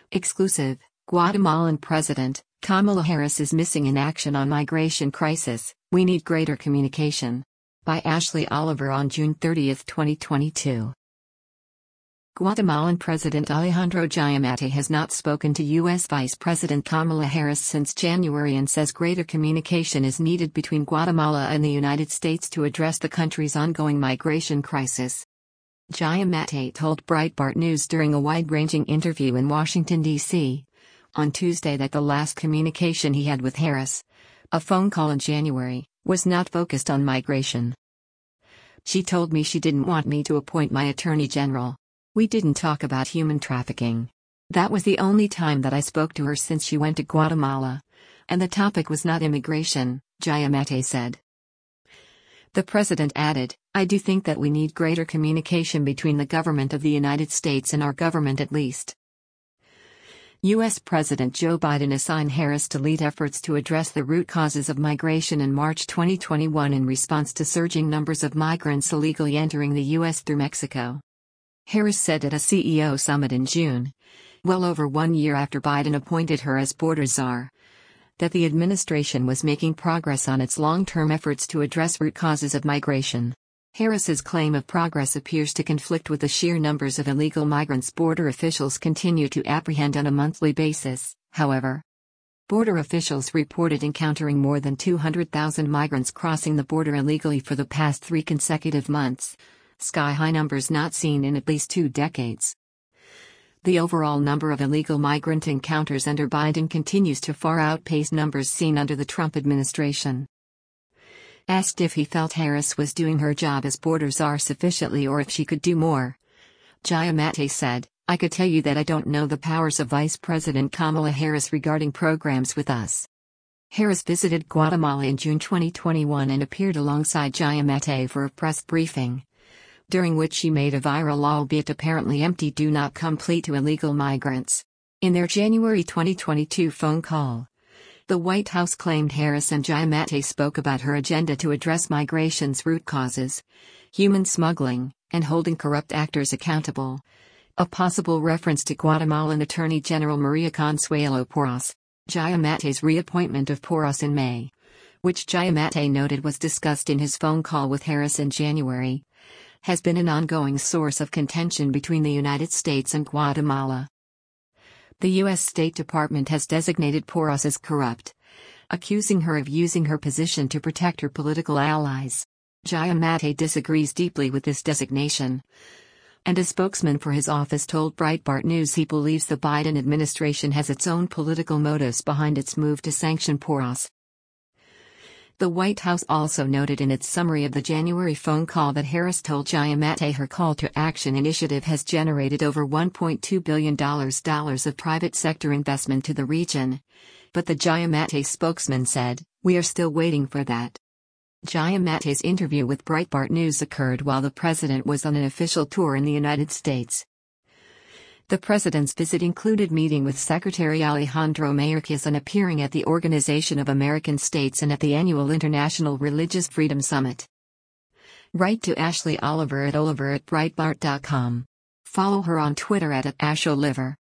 Exclusive: Guatemalan President Kamala Harris is missing in action on migration crisis. We need greater communication. By Ashley Oliver on June 30, 2022. Guatemalan President Alejandro Giammattei has not spoken to U.S. Vice President Kamala Harris since January and says greater communication is needed between Guatemala and the United States to address the country's ongoing migration crisis. Giammattei told Breitbart News during a wide-ranging interview in Washington, D.C., on Tuesday that the last communication he had with Harris, a phone call in January, was not focused on migration. She told me she didn't want me to appoint my attorney general. We didn't talk about human trafficking. That was the only time that I spoke to her since she went to Guatemala. And the topic was not immigration, Giammattei said. The president added, I do think that we need greater communication between the government of the United States and our government at least. U.S. President Joe Biden assigned Harris to lead efforts to address the root causes of migration in March 2021 in response to surging numbers of migrants illegally entering the U.S. through Mexico. Harris said at a CEO summit in June, well over 1 year after Biden appointed her as border czar, that the administration was making progress on its long-term efforts to address root causes of migration. Harris's claim of progress appears to conflict with the sheer numbers of illegal migrants border officials continue to apprehend on a monthly basis, however. Border officials reported encountering more than 200,000 migrants crossing the border illegally for the past 3 consecutive months, sky-high numbers not seen in at least 2 decades. The overall number of illegal migrant encounters under Biden continues to far outpace numbers seen under the Trump administration. Asked if he felt Harris was doing her job as border czar sufficiently or if she could do more, Giammattei said, I could tell you that I don't know the powers of Vice President Kamala Harris regarding programs with us. Harris visited Guatemala in June 2021 and appeared alongside Giammattei for a press briefing, during which she made a viral albeit apparently empty do not come plea to illegal migrants. In their January 2022 phone call, the White House claimed Harris and Giammattei spoke about her agenda to address migration's root causes, human smuggling, and holding corrupt actors accountable, a possible reference to Guatemalan Attorney General Maria Consuelo Porras, Giammattei's reappointment of Porras in May, which Giammattei noted was discussed in his phone call with Harris in January, has been an ongoing source of contention between the United States and Guatemala. The U.S. State Department has designated Porras as corrupt, accusing her of using her position to protect her political allies. Giammattei disagrees deeply with this designation, and a spokesman for his office told Breitbart News he believes the Biden administration has its own political motives behind its move to sanction Porras. The White House also noted in its summary of the January phone call that Harris told Giammattei her call to action initiative has generated over $1.2 billion of private sector investment to the region, but the Giammattei spokesman said, we are still waiting for that. Giammattei's interview with Breitbart News occurred while the president was on an official tour in the United States. The president's visit included meeting with Secretary Alejandro Mayorkas and appearing at the Organization of American States and at the annual International Religious Freedom Summit. Write to Ashley Oliver at Breitbart.com. Follow her on Twitter at @AshOliver.